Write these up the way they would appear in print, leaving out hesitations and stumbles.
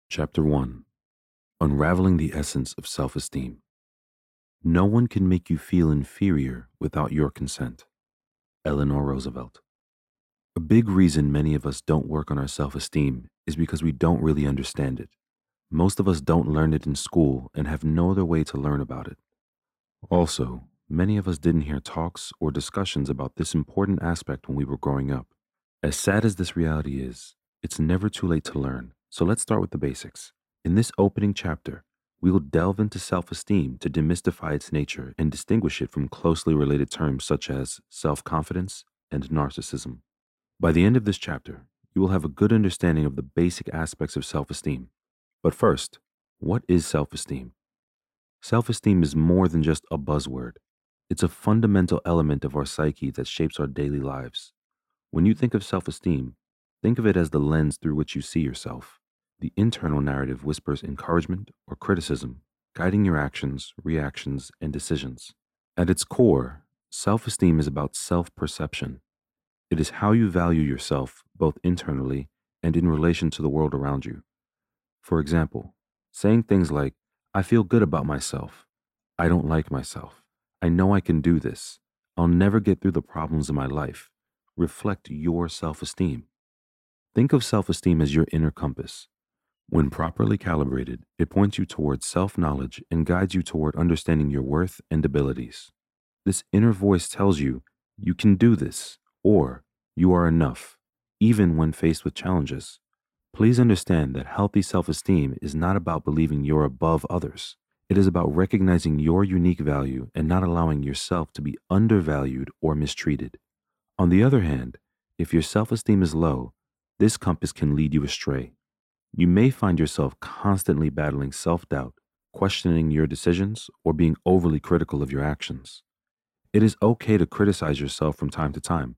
Chapter 1: Unraveling the Essence of Self-Esteem. No one can make you feel inferior without your consent. Eleanor Roosevelt. A big reason many of us don't work on our self-esteem is because we don't really understand it. Most of us don't learn it in school and have no other way to learn about it. Also, many of us didn't hear talks or discussions about this important aspect when we were growing up. As sad as this reality is, it's never too late to learn, so let's start with the basics. In this opening chapter, we will delve into self-esteem to demystify its nature and distinguish it from closely related terms such as self-confidence and narcissism. By the end of this chapter, you will have a good understanding of the basic aspects of self-esteem. But first, what is self-esteem? Self-esteem is more than just a buzzword. It's a fundamental element of our psyche that shapes our daily lives. When you think of self-esteem, think of it as the lens through which you see yourself. The internal narrative whispers encouragement or criticism, guiding your actions, reactions, and decisions. At its core, self-esteem is about self-perception. It is how you value yourself, both internally and in relation to the world around you. For example, saying things like, "I feel good about myself," "I don't like myself," "I know I can do this," "I'll never get through the problems in my life," reflect your self-esteem. Think of self-esteem as your inner compass. When properly calibrated, it points you towards self-knowledge and guides you toward understanding your worth and abilities. This inner voice tells you, "You can do this," or "You are enough," even when faced with challenges. Please understand that healthy self-esteem is not about believing you're above others. It is about recognizing your unique value and not allowing yourself to be undervalued or mistreated. On the other hand, if your self-esteem is low, this compass can lead you astray. You may find yourself constantly battling self-doubt, questioning your decisions, or being overly critical of your actions. It is okay to criticize yourself from time to time.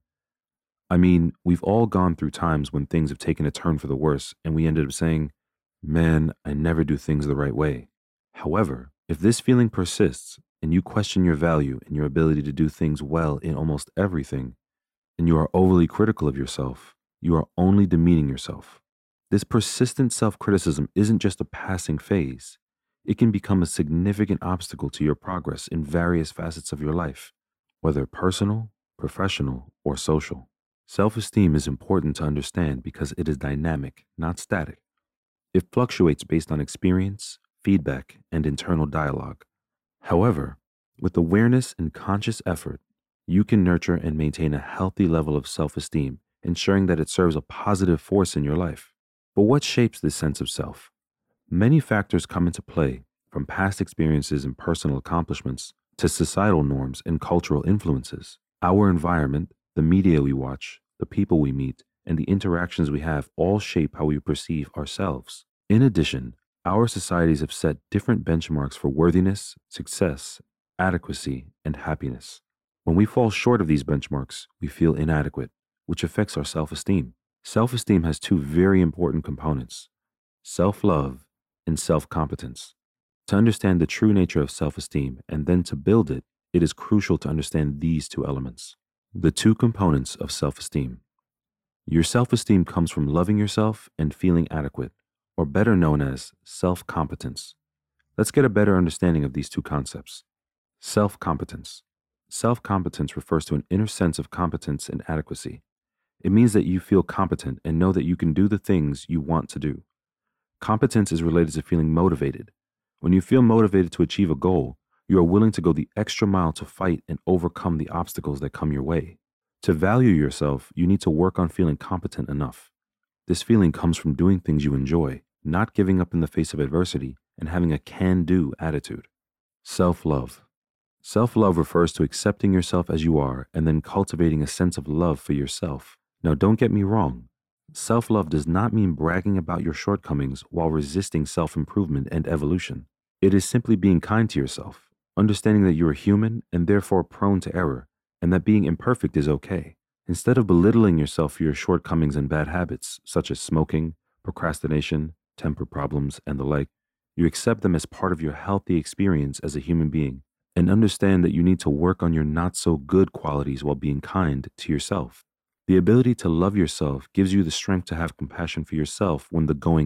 I mean, we've all gone through times when things have taken a turn for the worse and we ended up saying, "Man, I never do things the right way." However, if this feeling persists and you question your value and your ability to do things well in almost everything, and you are overly critical of yourself, you are only demeaning yourself. This persistent self-criticism isn't just a passing phase. It can become a significant obstacle to your progress in various facets of your life, whether personal, professional, or social. Self-esteem is important to understand because it is dynamic, not static. It fluctuates based on experience, feedback, and internal dialogue. However, with awareness and conscious effort, you can nurture and maintain a healthy level of self-esteem, ensuring that it serves a positive force in your life. But what shapes this sense of self? Many factors come into play, from past experiences and personal accomplishments to societal norms and cultural influences. Our environment, the media we watch, the people we meet, and the interactions we have all shape how we perceive ourselves. In addition, our societies have set different benchmarks for worthiness, success, adequacy, and happiness. When we fall short of these benchmarks, we feel inadequate, which affects our self-esteem. Self-esteem has two very important components: self-love and self-competence. To understand the true nature of self-esteem and then to build it, it is crucial to understand these two elements. The two components of self-esteem. Your self-esteem comes from loving yourself and feeling adequate, or better known as self-competence. Let's get a better understanding of these two concepts. Self-competence. Self-competence refers to an inner sense of competence and adequacy. It means that you feel competent and know that you can do the things you want to do. Competence is related to feeling motivated. When you feel motivated to achieve a goal, you are willing to go the extra mile to fight and overcome the obstacles that come your way. To value yourself, you need to work on feeling competent enough. This feeling comes from doing things you enjoy, not giving up in the face of adversity, and having a can-do attitude. Self-love. Self-love refers to accepting yourself as you are and then cultivating a sense of love for yourself. Now, don't get me wrong. Self-love does not mean bragging about your shortcomings while resisting self-improvement and evolution. It is simply being kind to yourself, understanding that you are human and therefore prone to error, and that being imperfect is okay. Instead of belittling yourself for your shortcomings and bad habits, such as smoking, procrastination, temper problems, and the like, you accept them as part of your healthy experience as a human being, and understand that you need to work on your not-so-good qualities while being kind to yourself. The ability to love yourself gives you the strength to have compassion for yourself when the going